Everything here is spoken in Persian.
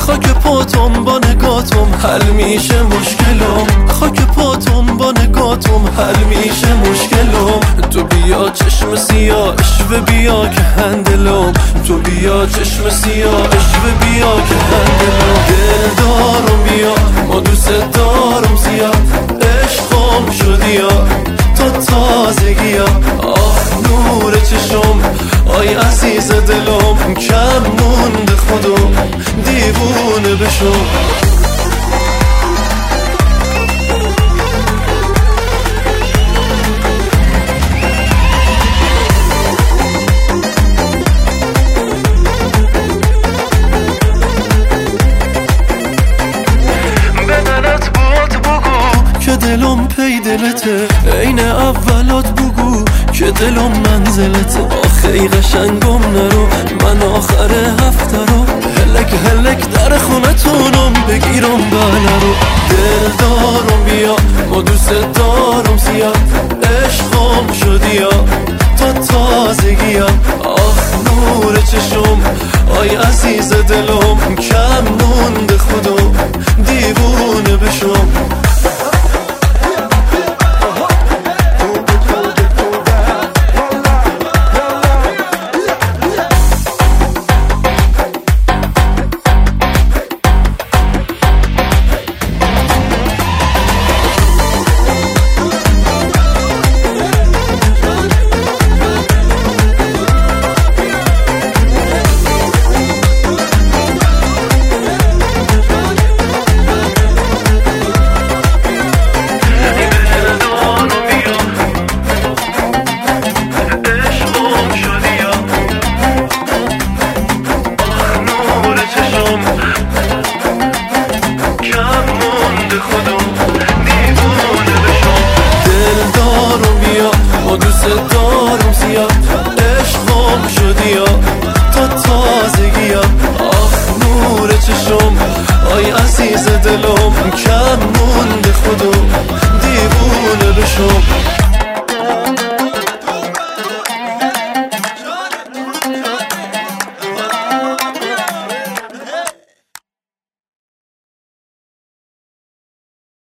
خاک پاتم با نگاتم حل میشه مشکلم، خاک پاتم با نگاتم حل میشه مشکلم. تو بیا چشم سیاه اشوه بیا که هندلم، تو بیا چشم سیاه اشوه بیا که هندلم. دل دارم بیا ما دوست دارم زیاد، عشقم شدی یا تو تازگی ها. آه نور چشم آی عزیز دلم، کم مونده خودم دیوونه بشم. که دلم پی دلته عین اولات بگو که دلم منزلته. آخی قشنگم نرو من آخر هفته رو هلک هلک در خونتونم بگیرم بله رو. دل دارم بیا ما دوست دارم زیاد، عشقم شدی یا تو تازگی ها. آخ نور چشم آی عزیز دلم، کم مونده خودم دیوونه بشم. دوست دارم زیاد عشقم شدی یا تو تازگی ها. آخ نور چشم آی عزیز دلم، کم مونده خودم دیوونه بشم.